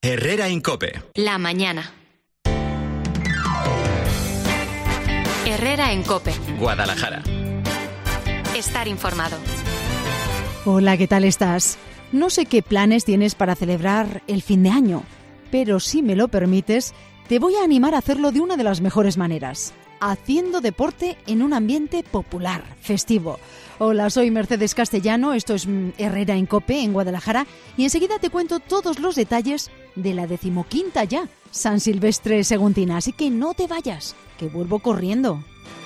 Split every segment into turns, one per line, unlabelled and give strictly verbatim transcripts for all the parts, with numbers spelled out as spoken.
Herrera en COPE.
La mañana. Herrera en COPE.
Guadalajara.
Estar informado.
Hola, ¿qué tal estás? No sé qué planes tienes para celebrar el fin de año, pero si me lo permites, te voy a animar a hacerlo de una de las mejores maneras, haciendo deporte en un ambiente popular, festivo. Hola, soy Mercedes Castellano, esto es Herrera en COPE en Guadalajara y enseguida te cuento todos los detalles de la decimoquinta ya, San Silvestre Seguntina, así que no te vayas, que vuelvo corriendo.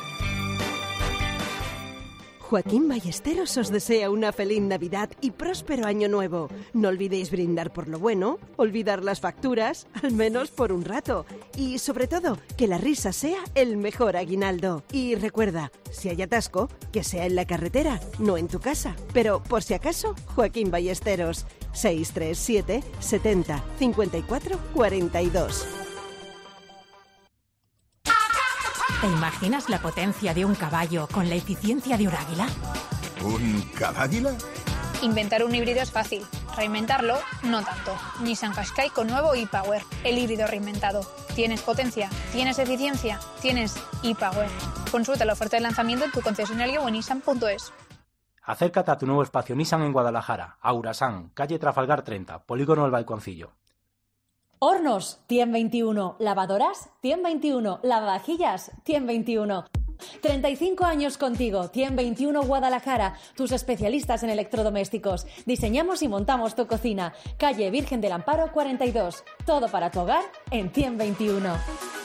Joaquín Ballesteros os desea una feliz Navidad y próspero Año Nuevo. No olvidéis brindar por lo bueno, olvidar las facturas, al menos por un rato. Y sobre todo, que la risa sea el mejor aguinaldo. Y recuerda, si hay atasco, que sea en la carretera, no en tu casa. Pero, por si acaso, Joaquín Ballesteros, seis tres siete, setenta, cincuenta y cuatro, cuarenta y dos.
¿Te imaginas la potencia de un caballo con la eficiencia de un águila?
¿Un caballo?
Inventar un híbrido es fácil, reinventarlo no tanto. Nissan Qashqai con nuevo e-Power, el híbrido reinventado. ¿Tienes potencia? ¿Tienes eficiencia? ¿Tienes e-Power? Consulta la oferta de lanzamiento en tu concesionario o en nissan punto es.
Acércate a tu nuevo espacio Nissan en Guadalajara, Aurasan, calle Trafalgar treinta, Polígono El Balconcillo.
Hornos, Tien veintiuno. Lavadoras, Tien veintiuno. Lavavajillas, Tien veintiuno. treinta y cinco años contigo, Tien veintiuno Guadalajara, tus especialistas en electrodomésticos. Diseñamos y montamos tu cocina. Calle Virgen del Amparo cuarenta y dos. Todo para tu hogar en Tien veintiuno.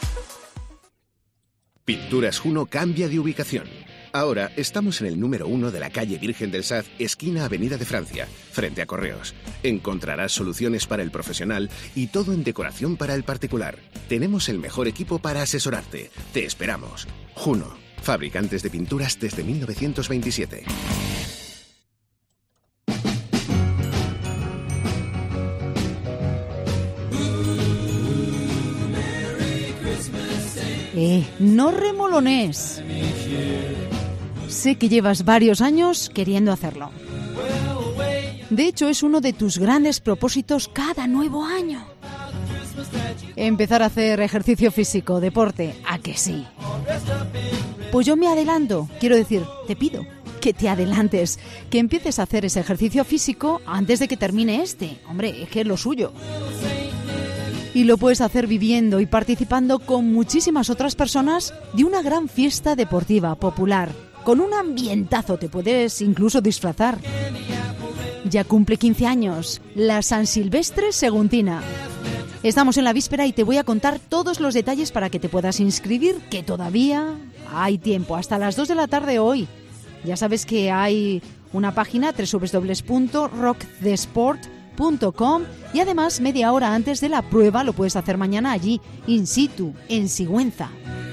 Pinturas Juno cambia de ubicación. Ahora estamos en el número uno de la calle Virgen del Saz, esquina Avenida de Francia, frente a Correos. Encontrarás soluciones para el profesional y todo en decoración para el particular. Tenemos el mejor equipo para asesorarte. Te esperamos. Juno, fabricantes de pinturas desde mil novecientos veintisiete.
Eh, no remolones. Sé que llevas varios años queriendo hacerlo. De hecho, es uno de tus grandes propósitos cada nuevo año. Empezar a hacer ejercicio físico, deporte, ¿a que sí? Pues yo me adelanto, quiero decir, te pido que te adelantes, que empieces a hacer ese ejercicio físico antes de que termine este. Hombre, es que es lo suyo. Y lo puedes hacer viviendo y participando con muchísimas otras personas de una gran fiesta deportiva popular. Con un ambientazo te puedes incluso disfrazar. Ya cumple quince años, la San Silvestre Seguntina. Estamos en la víspera y te voy a contar todos los detalles para que te puedas inscribir, que todavía hay tiempo, hasta las dos de la tarde hoy. Ya sabes que hay una página doble u doble u doble u punto rock the sport punto com y además media hora antes de la prueba lo puedes hacer mañana allí, in situ, en Sigüenza.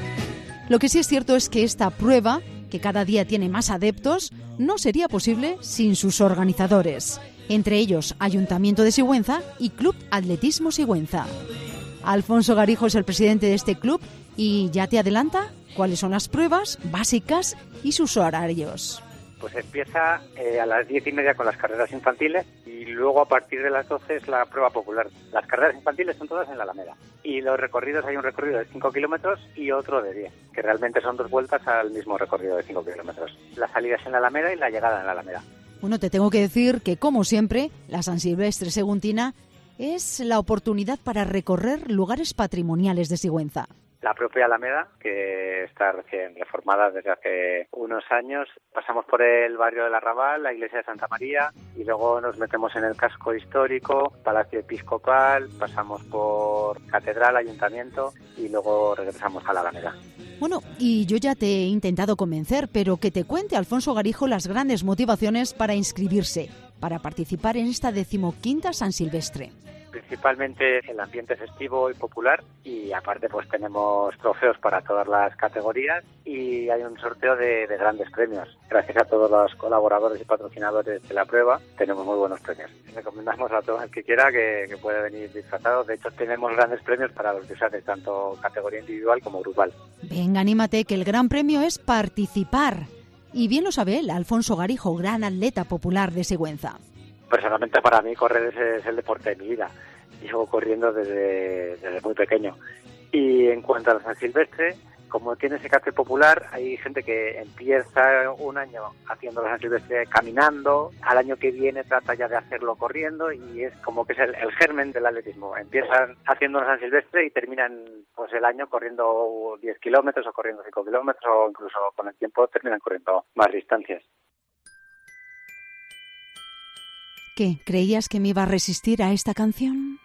Lo que sí es cierto es que esta prueba, que cada día tiene más adeptos, no sería posible sin sus organizadores, entre ellos Ayuntamiento de Sigüenza y Club Atletismo Sigüenza. Alfonso Garijo es el presidente de este club y ya te adelanta cuáles son las pruebas básicas y sus horarios.
Pues empieza eh, a las diez y media con las carreras infantiles y luego a partir de las doce es la prueba popular. Las carreras infantiles son todas en la Alameda y los recorridos, hay un recorrido de cinco kilómetros y otro de diez, que realmente son dos vueltas al mismo recorrido de cinco kilómetros. La salida es en la Alameda y la llegada en la Alameda.
Bueno, te tengo que decir que, como siempre, la San Silvestre Seguntina es la oportunidad para recorrer lugares patrimoniales de Sigüenza.
La propia Alameda, que está recién reformada desde hace unos años. Pasamos por el barrio del Arrabal, la iglesia de Santa María, y luego nos metemos en el casco histórico, Palacio Episcopal, pasamos por Catedral, Ayuntamiento, y luego regresamos a la Alameda.
Bueno, y yo ya te he intentado convencer, pero que te cuente Alfonso Garijo las grandes motivaciones para inscribirse, para participar en esta decimoquinta San Silvestre.
Principalmente el ambiente festivo y popular, y aparte pues tenemos trofeos para todas las categorías y hay un sorteo de, de grandes premios. Gracias a todos los colaboradores y patrocinadores de la prueba tenemos muy buenos premios. Recomendamos a todo el que quiera que, que puede venir disfrazado. De hecho tenemos grandes premios para los disfraces, tanto categoría individual como grupal.
Venga, anímate, que el gran premio es participar. Y bien lo sabe él, Alfonso Garijo, gran atleta popular de Sigüenza.
Personalmente para mí correr es, es el deporte de mi vida. llevo corriendo desde, desde muy pequeño. Y en cuanto a la San Silvestre, como tiene ese carácter popular, hay gente que empieza un año haciendo la San Silvestre caminando, al año que viene trata ya de hacerlo corriendo, y es como que es el, el germen del atletismo. Empiezan haciendo la San Silvestre y terminan pues el año corriendo diez kilómetros o corriendo cinco kilómetros, o incluso con el tiempo terminan corriendo más distancias.
¿Qué? ¿Creías que me iba a resistir a esta canción?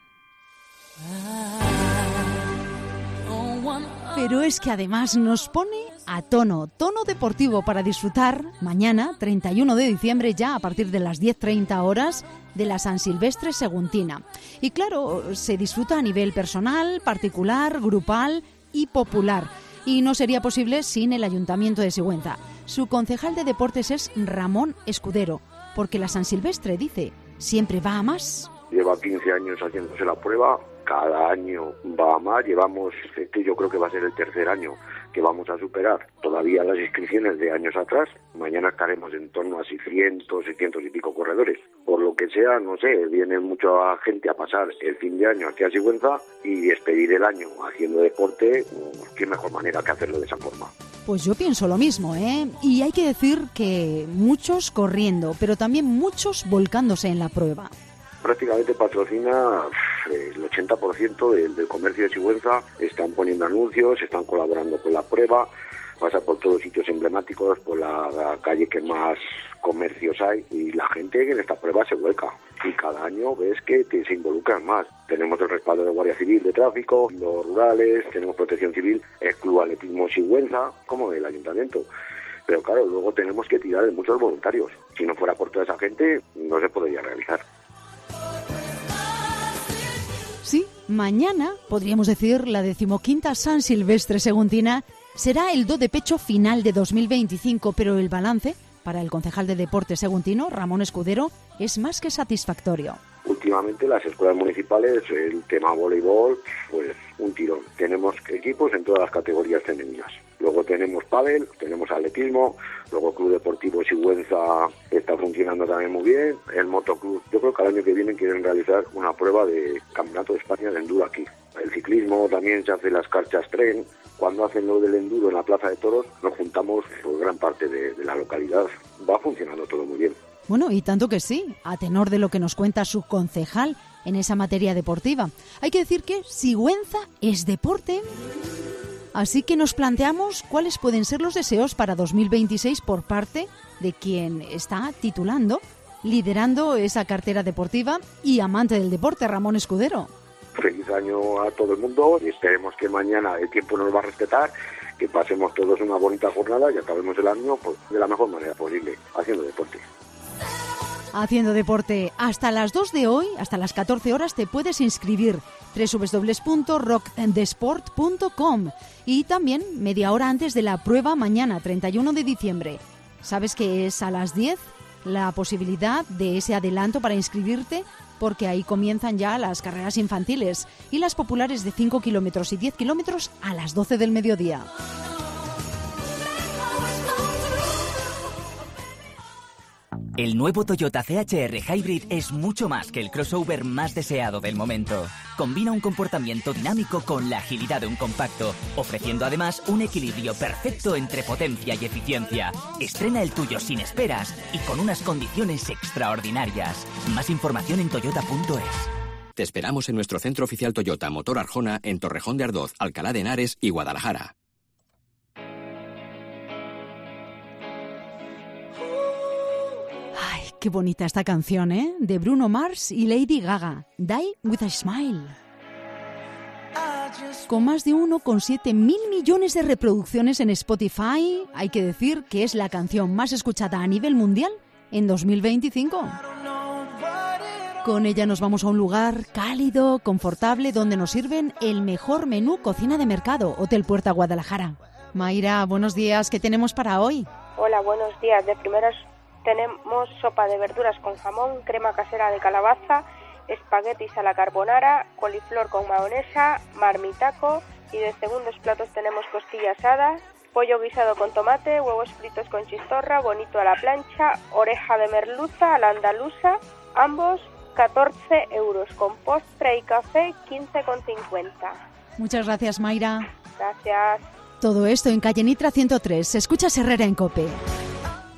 Pero es que además nos pone a tono, tono deportivo para disfrutar mañana, treinta y uno de diciembre, ya a partir de las diez treinta horas, de la San Silvestre Seguntina. Y claro, se disfruta a nivel personal, particular, grupal y popular. Y no sería posible sin el Ayuntamiento de Sigüenza. Su concejal de deportes es Ramón Escudero, porque la San Silvestre, dice, siempre va a más.
Lleva quince años haciéndose la prueba. Cada año va a más, llevamos, este yo creo que va a ser el tercer año que vamos a superar todavía las inscripciones de años atrás. Mañana estaremos en torno a seiscientos, seiscientos y pico corredores. Por lo que sea, no sé, viene mucha gente a pasar el fin de año aquí a Sigüenza y despedir el año haciendo deporte, qué mejor manera que hacerlo de esa forma.
Pues yo pienso lo mismo, ¿eh? Y hay que decir que muchos corriendo, pero también muchos volcándose en la prueba.
Prácticamente patrocina el ochenta por ciento del, del comercio de Sigüenza, están poniendo anuncios, están colaborando con la prueba, pasa por todos los sitios emblemáticos, por la, la calle que más comercios hay, y la gente en esta prueba se vuelca. Y cada año ves que te, se involucran más. Tenemos el respaldo de Guardia Civil de Tráfico, los rurales, tenemos Protección Civil, el Club Atletismo Sigüenza, como el Ayuntamiento. Pero claro, luego tenemos que tirar de muchos voluntarios. Si no fuera por toda esa gente, no se podría realizar.
Sí, mañana, podríamos decir, la decimoquinta San Silvestre Seguntina será el do de pecho final de dos mil veinticinco, pero el balance para el concejal de deporte seguntino, Ramón Escudero, es más que satisfactorio.
Últimamente las escuelas municipales, el tema voleibol, pues un tirón. Tenemos equipos en todas las categorías femeninas. Luego tenemos pádel, tenemos atletismo, luego el Club Deportivo Sigüenza está funcionando también muy bien. El motoclub, yo creo que al año que viene quieren realizar una prueba de Campeonato de España de enduro aquí. El ciclismo también se hace las carchas tren. Cuando hacen lo del enduro en la Plaza de Toros, nos juntamos por gran parte de, de la localidad. Va funcionando todo muy bien.
Bueno, y tanto que sí, a tenor de lo que nos cuenta su concejal en esa materia deportiva. Hay que decir que Sigüenza es deporte. Así que nos planteamos cuáles pueden ser los deseos para dos mil veintiséis por parte de quien está titulando, liderando esa cartera deportiva y amante del deporte, Ramón Escudero.
Feliz año a todo el mundo y esperemos que mañana el tiempo nos va a respetar, que pasemos todos una bonita jornada y acabemos el año pues, de la mejor manera posible, haciendo deporte.
Haciendo deporte. Hasta las dos de hoy, hasta las catorce horas, te puedes inscribir. doble u doble u doble u punto rock the sport punto com. Y también media hora antes de la prueba mañana, treinta y uno de diciembre. ¿Sabes que es a las diez la posibilidad de ese adelanto para inscribirte? Porque ahí comienzan ya las carreras infantiles y las populares de cinco kilómetros y diez kilómetros a las doce del mediodía.
El nuevo Toyota C H R Hybrid es mucho más que el crossover más deseado del momento. Combina un comportamiento dinámico con la agilidad de un compacto, ofreciendo además un equilibrio perfecto entre potencia y eficiencia. Estrena el tuyo sin esperas y con unas condiciones extraordinarias. Más información en toyota punto es.
Te esperamos en nuestro centro oficial Toyota Motor Arjona en Torrejón de Ardoz, Alcalá de Henares y Guadalajara.
Qué bonita esta canción, ¿eh? De Bruno Mars y Lady Gaga, Die With a Smile. Con más de uno coma siete mil millones de reproducciones en Spotify, hay que decir que es la canción más escuchada a nivel mundial en dos mil veinticinco. Con ella nos vamos a un lugar cálido, confortable, donde nos sirven el mejor menú cocina de mercado, Hotel Puerta Guadalajara. Mayra, buenos días, ¿qué tenemos para hoy?
Hola, buenos días. De primeras tenemos sopa de verduras con jamón, crema casera de calabaza, espaguetis a la carbonara, coliflor con mahonesa, marmitaco y de segundos platos tenemos costilla asada, pollo guisado con tomate, huevos fritos con chistorra, bonito a la plancha, oreja de merluza a la andaluza, ambos catorce euros, con postre y café quince con cincuenta.
Muchas gracias, Mayra.
Gracias.
Todo esto en calle Nitra ciento tres. Escuchas Herrera en COPE.